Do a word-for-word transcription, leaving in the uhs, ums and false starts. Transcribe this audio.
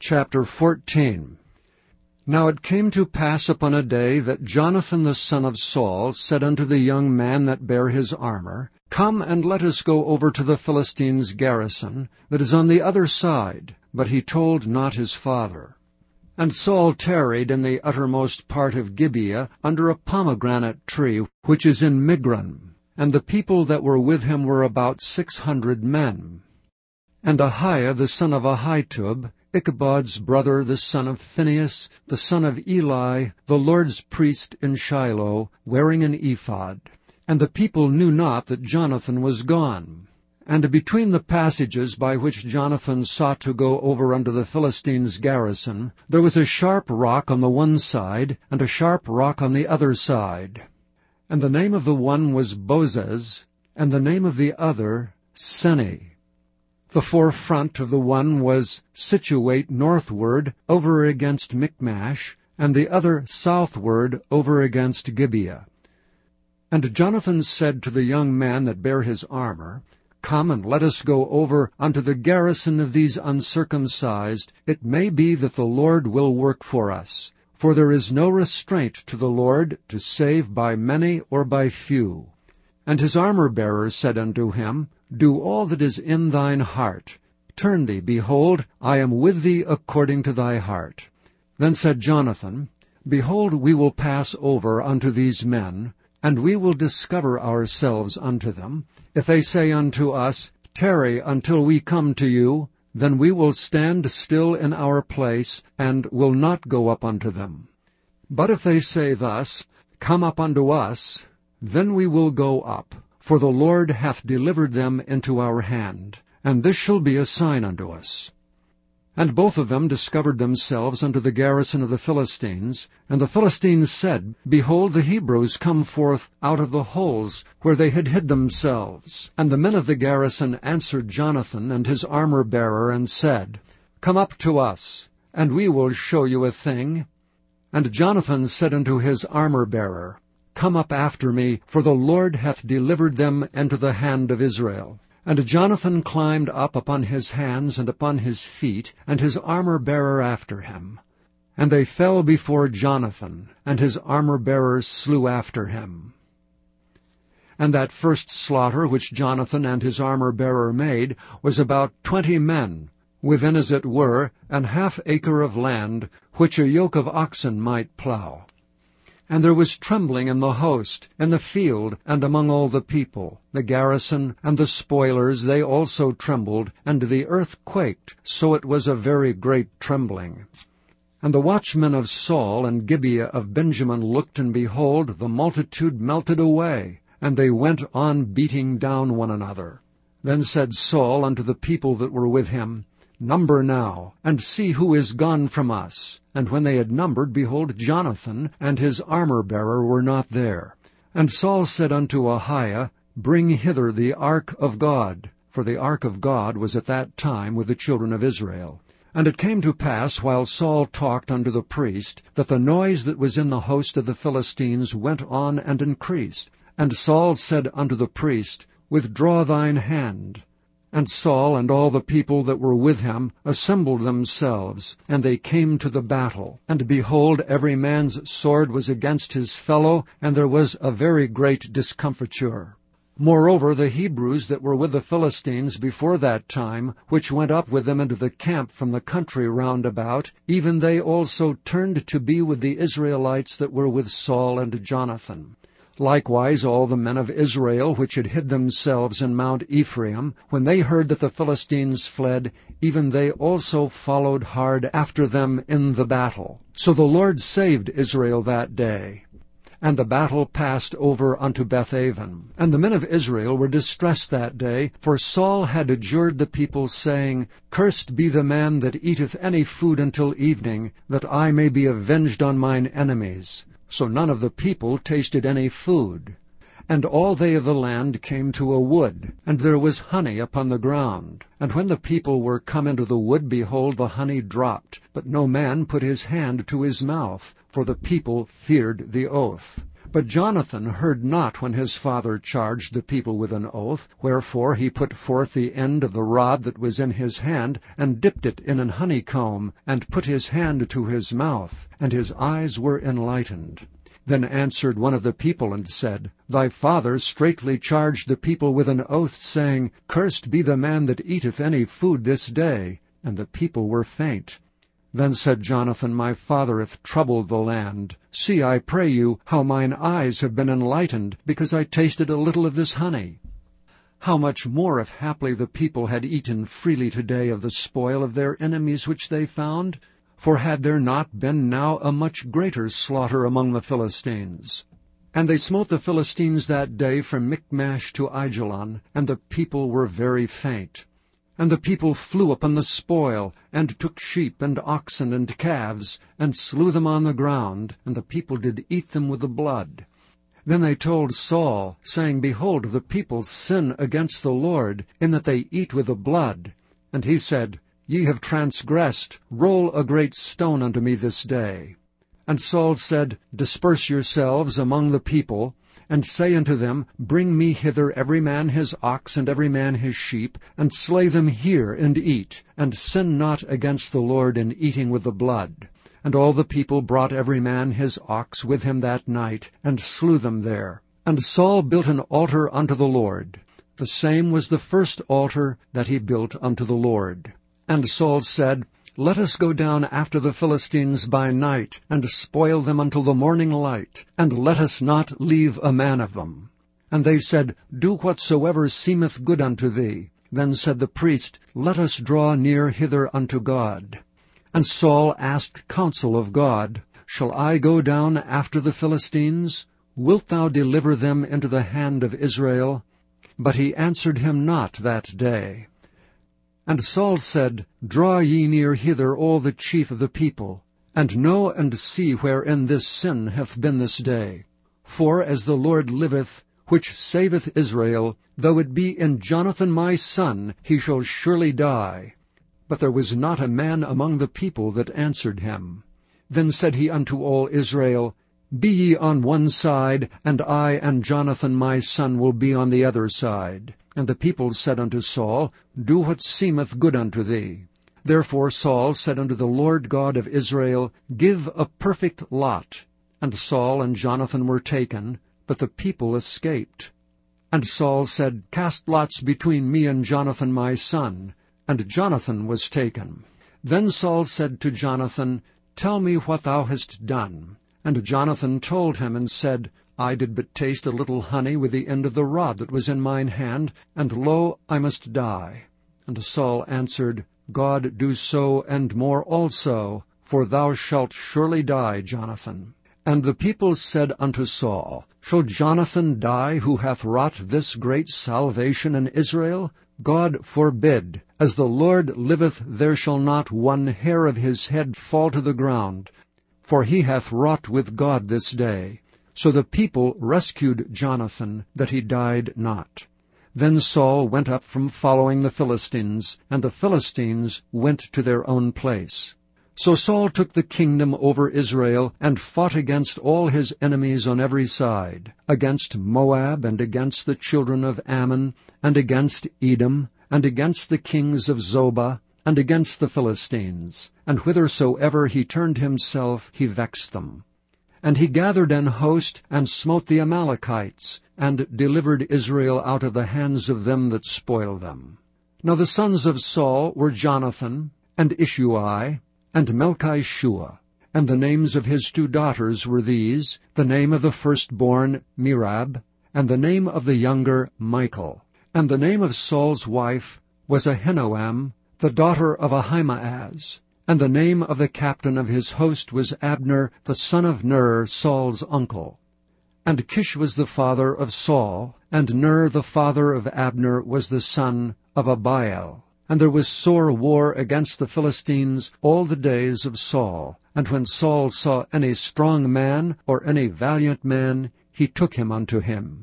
Chapter fourteen. Now it came to pass upon a day that Jonathan the son of Saul said unto the young man that bare his armor, Come, and let us go over to the Philistines' garrison, that is on the other side. But he told not his father. And Saul tarried in the uttermost part of Gibeah under a pomegranate tree, which is in Migron. And the people that were with him were about six hundred men. And Ahiah the son of Ahitub, Ichabod's brother, the son of Phinehas, the son of Eli, the Lord's priest in Shiloh, wearing an ephod. And the people knew not that Jonathan was gone. And between the passages by which Jonathan sought to go over unto the Philistines' garrison, there was a sharp rock on the one side, and a sharp rock on the other side. And the name of the one was Bozez, and the name of the other Seni. The forefront of the one was situate northward over against Michmash, and the other southward over against Gibeah. And Jonathan said to the young man that bare his armor, Come, and let us go over unto the garrison of these uncircumcised. It may be that the Lord will work for us. For there is no restraint to the Lord to save by many or by few. And his armor-bearer said unto him, Do all that is in thine heart. Turn thee, behold, I am with thee according to thy heart. Then said Jonathan, Behold, we will pass over unto these men, and we will discover ourselves unto them. If they say unto us, Tarry until we come to you, then we will stand still in our place, and will not go up unto them. But if they say thus, Come up unto us, then we will go up, for the Lord hath delivered them into our hand, and this shall be a sign unto us. And both of them discovered themselves unto the garrison of the Philistines, and the Philistines said, Behold, the Hebrews come forth out of the holes where they had hid themselves. And the men of the garrison answered Jonathan and his armor-bearer, and said, Come up to us, and we will show you a thing. And Jonathan said unto his armor-bearer, Come up after me, for the Lord hath delivered them into the hand of Israel. And Jonathan climbed up upon his hands and upon his feet, and his armor-bearer after him. And they fell before Jonathan, and his armor-bearer slew after him. And that first slaughter which Jonathan and his armor-bearer made was about twenty men, within as it were an half acre of land, which a yoke of oxen might plow. And there was trembling in the host, in the field, and among all the people. The garrison and the spoilers, they also trembled, and the earth quaked, so it was a very great trembling. And the watchmen of Saul and Gibeah of Benjamin looked, and behold, the multitude melted away, and they went on beating down one another. Then said Saul unto the people that were with him, Number now, and see who is gone from us. And when they had numbered, behold, Jonathan and his armor-bearer were not there. And Saul said unto Ahiah, Bring hither the ark of God, for the ark of God was at that time with the children of Israel. And it came to pass, while Saul talked unto the priest, that the noise that was in the host of the Philistines went on and increased. And Saul said unto the priest, Withdraw thine hand. And Saul and all the people that were with him assembled themselves, and they came to the battle. And behold, every man's sword was against his fellow, and there was a very great discomfiture. Moreover, the Hebrews that were with the Philistines before that time, which went up with them into the camp from the country round about, even they also turned to be with the Israelites that were with Saul and Jonathan. Likewise all the men of Israel which had hid themselves in Mount Ephraim, when they heard that the Philistines fled, even they also followed hard after them in the battle. So the Lord saved Israel that day. And the battle passed over unto Bethaven. And the men of Israel were distressed that day, for Saul had adjured the people, saying, Cursed be the man that eateth any food until evening, that I may be avenged on mine enemies. So none of the people tasted any food. And all they of the land came to a wood, and there was honey upon the ground. And when the people were come into the wood, behold, the honey dropped, but no man put his hand to his mouth, for the people feared the oath. But Jonathan heard not when his father charged the people with an oath, wherefore he put forth the end of the rod that was in his hand, and dipped it in an honeycomb, and put his hand to his mouth, and his eyes were enlightened. Then answered one of the people, and said, Thy father straitly charged the people with an oath, saying, Cursed be the man that eateth any food this day. And the people were faint. Then said Jonathan, My father hath troubled the land. See, I pray you, how mine eyes have been enlightened, because I tasted a little of this honey. How much more if haply the people had eaten freely today of the spoil of their enemies which they found? For had there not been now a much greater slaughter among the Philistines? And they smote the Philistines that day from Michmash to Aijalon, and the people were very faint. And the people flew upon the spoil, and took sheep and oxen and calves, and slew them on the ground, and the people did eat them with the blood. Then they told Saul, saying, Behold, the people sin against the Lord, in that they eat with the blood. And he said, Ye have transgressed, roll a great stone unto me this day. And Saul said, Disperse yourselves among the people, and say unto them, Bring me hither every man his ox and every man his sheep, and slay them here, and eat, and sin not against the Lord in eating with the blood. And all the people brought every man his ox with him that night, and slew them there. And Saul built an altar unto the Lord. The same was the first altar that he built unto the Lord. And Saul said, Let us go down after the Philistines by night, and spoil them until the morning light, and let us not leave a man of them. And they said, Do whatsoever seemeth good unto thee. Then said the priest, Let us draw near hither unto God. And Saul asked counsel of God, Shall I go down after the Philistines? Wilt thou deliver them into the hand of Israel? But he answered him not that day. And Saul said, Draw ye near hither all the chief of the people, and know and see wherein this sin hath been this day. For as the Lord liveth, which saveth Israel, though it be in Jonathan my son, he shall surely die. But there was not a man among the people that answered him. Then said he unto all Israel, Be ye on one side, and I and Jonathan my son will be on the other side. And the people said unto Saul, Do what seemeth good unto thee. Therefore Saul said unto the Lord God of Israel, Give a perfect lot. And Saul and Jonathan were taken, but the people escaped. And Saul said, Cast lots between me and Jonathan my son. And Jonathan was taken. Then Saul said to Jonathan, Tell me what thou hast done. And Jonathan told him, and said, I did but taste a little honey with the end of the rod that was in mine hand, and lo, I must die. And Saul answered, God do so and more also, for thou shalt surely die, Jonathan. And the people said unto Saul, Shall Jonathan die, who hath wrought this great salvation in Israel? God forbid. As the Lord liveth, there shall not one hair of his head fall to the ground. For he hath wrought with God this day. So the people rescued Jonathan, that he died not. Then Saul went up from following the Philistines, and the Philistines went to their own place. So Saul took the kingdom over Israel, and fought against all his enemies on every side, against Moab, and against the children of Ammon, and against Edom, and against the kings of Zobah, and against the Philistines. And whithersoever he turned himself, he vexed them. And he gathered an host, and smote the Amalekites, and delivered Israel out of the hands of them that spoiled them. Now the sons of Saul were Jonathan, and Ishuai, and Melchishua. And the names of his two daughters were these, the name of the firstborn Merab, and the name of the younger Michal. And the name of Saul's wife was Ahinoam, the daughter of Ahimaaz. And the name of the captain of his host was Abner, the son of Ner, Saul's uncle. And Kish was the father of Saul, and Ner the father of Abner was the son of Abiel. And there was sore war against the Philistines all the days of Saul. And when Saul saw any strong man or any valiant man, he took him unto him.